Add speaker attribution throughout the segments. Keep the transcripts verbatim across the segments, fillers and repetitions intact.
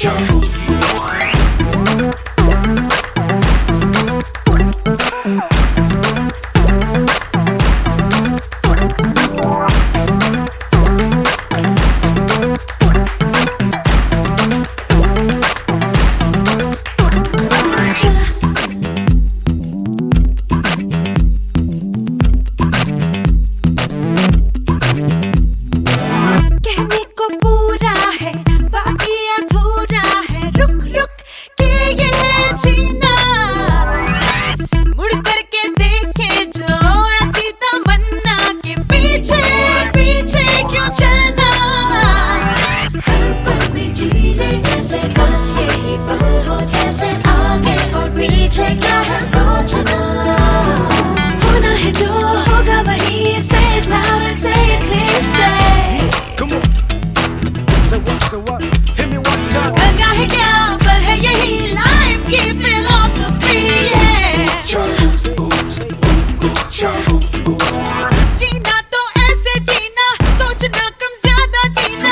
Speaker 1: So what? Hit me one time.
Speaker 2: करना है क्या पर है यही लाइफ की फिलॉसफी है। जीना तो ऐसे जीना, सोचना कम ज्यादा जीना।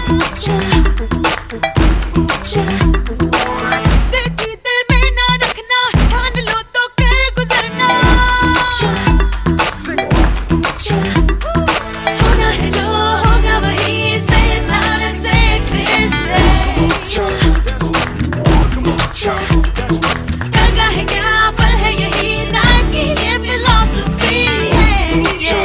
Speaker 2: दिल की दिल में ना रखना, ठान लो तो कर गुजरना। होना है जो होगा वही, से लाना से करना है क्या पर है यही लाइफ की ये फिलॉसफी है।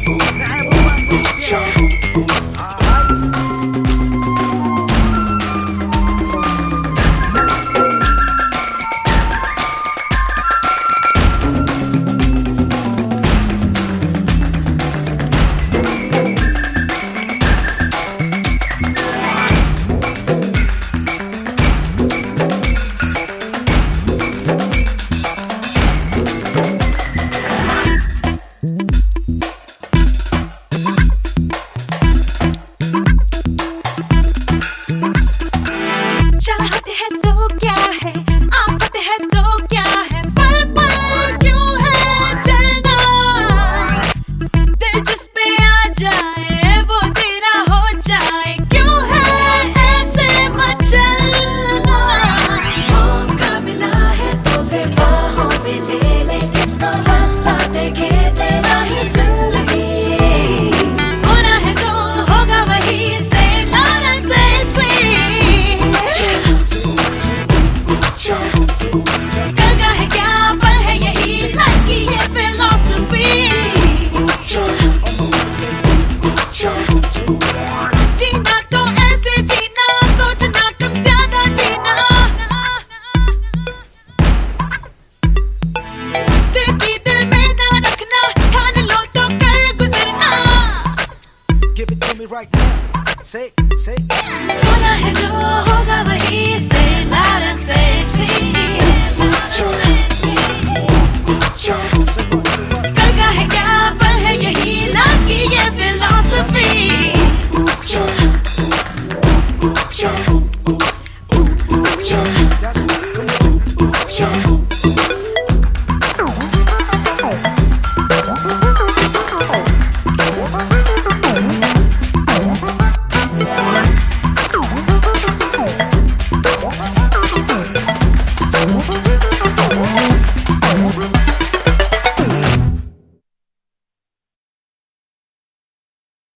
Speaker 2: चाहते हैं तो क्या है, आफत है तो क्या है, पल पल क्यों है चलना। दिल जिस पे आ जाए वो तेरा हो जाए, क्यों है ऐसे मचलना। मौका मिला है तो फिर बाहों में ले ले, इसका रास्ता देखे तेरा ही जिंदगी। होना है जो होगा वही, से लाना से करना है क्या पर है यही लाइफ की ये फिलॉसफी। जीना तो ऐसे जीना, सोचना कम ज्यादा जीना। दिल की दिल में ना रखना, ठान लो तो कर गुजरना।
Speaker 1: Give it to me right now. Say, say.
Speaker 2: होना है जो होगा वही, से लाना से करना है क्या पर है यही लाइफ की ये फिलॉसफी।